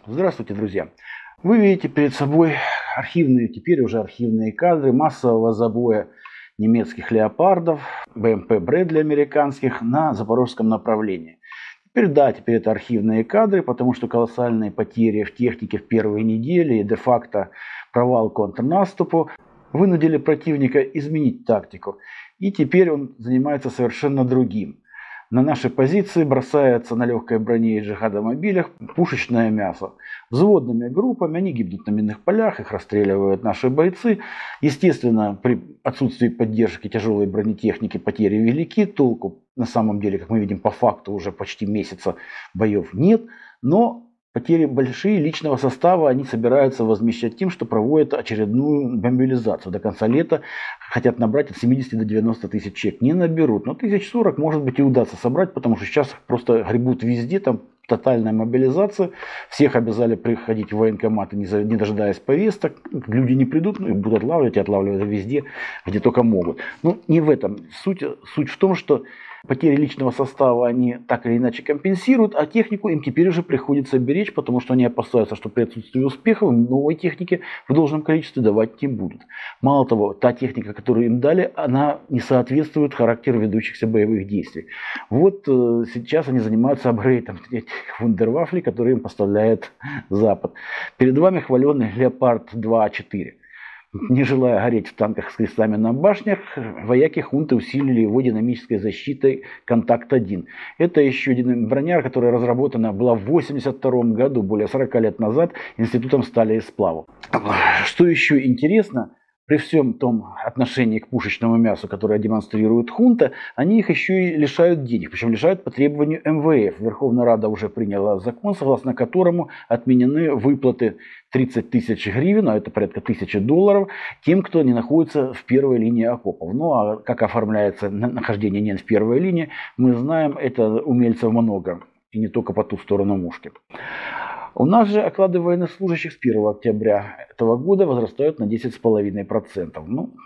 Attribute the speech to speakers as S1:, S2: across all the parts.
S1: Здравствуйте, друзья! Вы видите перед собой архивные, теперь уже архивные кадры массового забоя немецких леопардов, БМП Брэдли американских на запорожском направлении. Теперь это архивные кадры, потому что колоссальные потери в технике в первые недели и де-факто провал контрнаступу вынудили противника изменить тактику. И теперь он занимается совершенно другим. На наши позиции бросается на легкой броне и джихадомобилях пушечное мясо. Взводными группами они гибнут на минных полях, их расстреливают наши бойцы. Естественно, при отсутствии поддержки тяжелой бронетехники потери велики. Толку на самом деле, как мы видим, по факту уже почти месяца боев нет. Но потери большие личного состава они собираются возмещать тем, что проводят очередную мобилизацию. До конца лета хотят набрать от 70 до 90 тысяч человек. Не наберут, но 1040 может быть и удастся собрать, потому что сейчас просто гребут везде, там тотальная мобилизация. Всех обязали приходить в военкоматы, не дожидаясь повесток. Люди не придут, ну и будут отлавливать везде, где только могут. Но не в этом суть. Суть в том, что потери личного состава они так или иначе компенсируют, а технику им теперь уже приходится беречь, потому что они опасаются, что при отсутствии успехов новой техники в должном количестве давать не будут. Мало того, та техника, которую им дали, она не соответствует характеру ведущихся боевых действий. Вот сейчас они занимаются апгрейдом этих вундервафлей, которые им поставляет Запад. Перед вами хваленый Леопард 2А4. Не желая гореть в танках с крестами на башнях, вояки хунты усилили его динамической защитой «Контакт-1». Это еще один броня, которая разработана была в 1982 году, более 40 лет назад, Институтом стали и сплавов. Что еще интересно, при всем том отношении к пушечному мясу, которое демонстрирует хунта, они их еще и лишают денег, причем лишают по требованию МВФ. Верховная Рада уже приняла закон, согласно которому отменены выплаты 30 тысяч гривен, а это порядка $1000, тем, кто не находится в первой линии окопов. Ну а как оформляется нахождение не в первой линии, мы знаем, это умельцев много, и не только по ту сторону мушки. У нас же оклады военнослужащих с 1 октября этого года возрастают на 10,5%. Ну,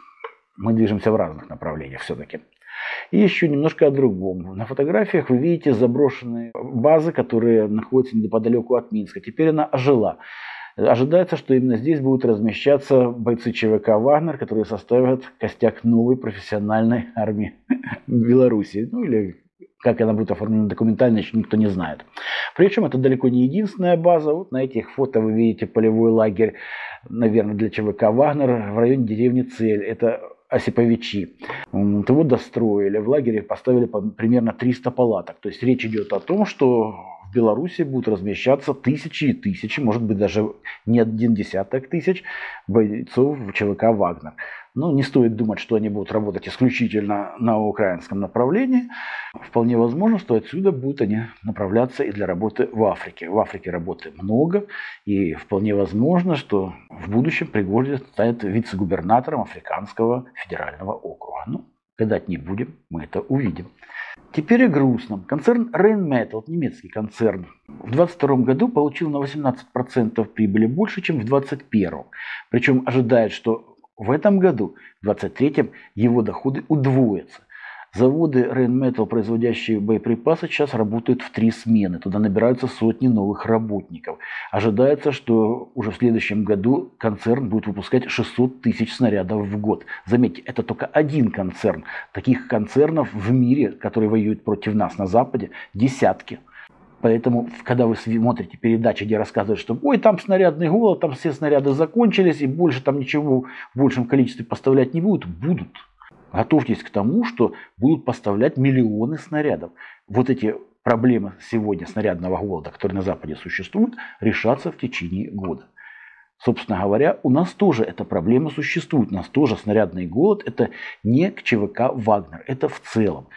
S1: мы движемся в разных направлениях все-таки. И еще немножко о другом. На фотографиях вы видите заброшенные базы, которые находятся неподалеку от Минска. Теперь она ожила. Ожидается, что именно здесь будут размещаться бойцы ЧВК «Вагнер», которые составят костяк новой профессиональной армии Беларуси. Ну или как она будет оформлена документально, еще никто не знает. Причем это далеко не единственная база. Вот на этих фото вы видите полевой лагерь, наверное, для ЧВК «Вагнер» в районе деревни Цель. Это Осиповичи. Его достроили. В лагере поставили примерно 300 палаток. То есть речь идет о том, что в Беларуси будут размещаться тысячи и тысячи, может быть даже не один десяток тысяч бойцов в ЧВК «Вагнер». Но не стоит думать, что они будут работать исключительно на украинском направлении. Вполне возможно, что отсюда будут они направляться и для работы в Африке. В Африке работы много, и вполне возможно, что в будущем Пригожин станет вице-губернатором Африканского федерального округа. Ну, гадать не будем, мы это увидим. Теперь о грустном. Концерн Rheinmetall, немецкий концерн, в 2022 году получил на 18% прибыли больше, чем в 2021. Причем ожидает, что в этом году, в 2023, его доходы удвоятся. Заводы Rheinmetall, производящие боеприпасы, сейчас работают в 3 смены. Туда набираются сотни новых работников. Ожидается, что уже в следующем году концерн будет выпускать 600 тысяч снарядов в год. Заметьте, это только один концерн. Таких концернов в мире, которые воюют против нас на Западе, десятки. Поэтому, когда вы смотрите передачи, где рассказывают, что ой, там снарядный голод, там все снаряды закончились, и больше там ничего в большем количестве поставлять не будут, будут. Готовьтесь к тому, что будут поставлять миллионы снарядов. Вот эти проблемы сегодня снарядного голода, которые на Западе существуют, решатся в течение года. Собственно говоря, у нас тоже эта проблема существует. У нас тоже снарядный голод. Это не к ЧВК «Вагнер», это в целом.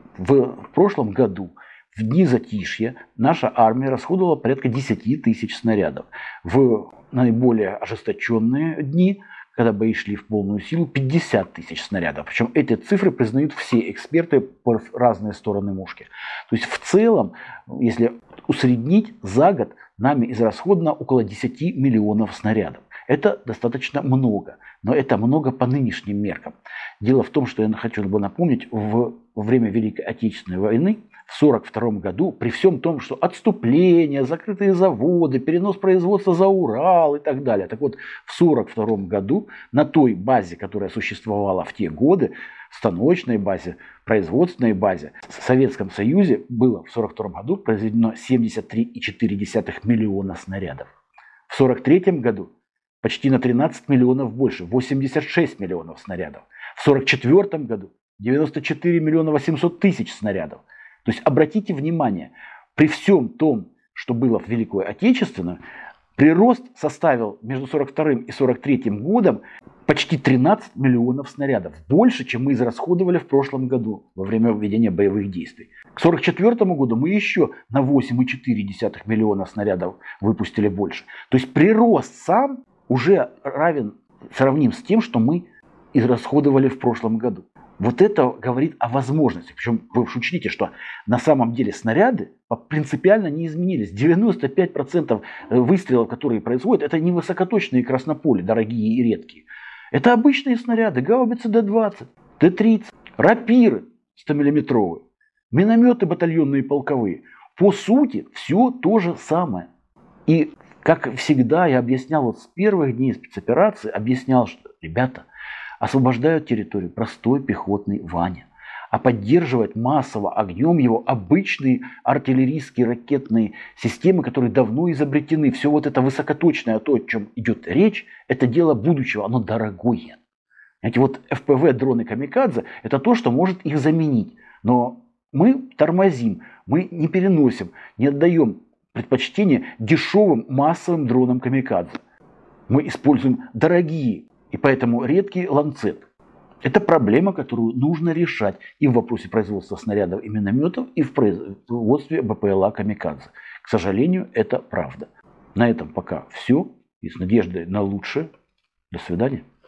S1: В прошлом году в дни затишья наша армия расходовала порядка 10 тысяч снарядов. В наиболее ожесточенные дни, когда бои шли в полную силу, 50 тысяч снарядов. Причем эти цифры признают все эксперты по разные стороны мушки. То есть в целом, если усреднить, за год нами израсходовано около 10 миллионов снарядов. Это достаточно много, но это много по нынешним меркам. Дело в том, что я хочу напомнить, во время Великой Отечественной войны в 1942 году, при всем том, что отступление, закрытые заводы, перенос производства за Урал и так далее. Так вот, в 1942 году на той базе, которая существовала в те годы, станочной базе, производственной базе, в Советском Союзе было в 1942 году произведено 73,4 миллиона снарядов. В 1943 году почти на 13 миллионов больше, 86 миллионов снарядов. В 1944 году 94 миллиона 800 тысяч снарядов. То есть обратите внимание, при всем том, что было в Великую Отечественную, прирост составил между 1942 и 1943 годом почти 13 миллионов снарядов. Больше, чем мы израсходовали в прошлом году во время ведения боевых действий. К 1944 году мы еще на 8,4 миллиона снарядов выпустили больше. То есть прирост сам уже сравним с тем, что мы израсходовали в прошлом году. Вот это говорит о возможности. Причем вы уж учтите, что на самом деле снаряды принципиально не изменились. 95% выстрелов, которые производят, это не высокоточные краснополи, дорогие и редкие. Это обычные снаряды, гаубицы Д-20, Д-30, рапиры 100-миллиметровые, минометы батальонные и полковые. По сути, все то же самое. И, как всегда, я объяснял вот с первых дней спецоперации, объяснял, что, ребята, освобождают территорию простой пехотный Ваня. А поддерживать массово огнем его обычные артиллерийские ракетные системы, которые давно изобретены. Все вот это высокоточное, то, о чем идет речь, это дело будущего, оно дорогое. Знаете, вот ФПВ, дроны камикадзе, это то, что может их заменить. Но мы тормозим, мы не переносим, не отдаем предпочтение дешевым массовым дронам камикадзе. Мы используем дорогие и поэтому редкий ланцет. Это проблема, которую нужно решать и в вопросе производства снарядов и минометов, и в производстве БПЛА камикадзе. К сожалению, это правда. На этом пока все. И с надеждой на лучшее. До свидания.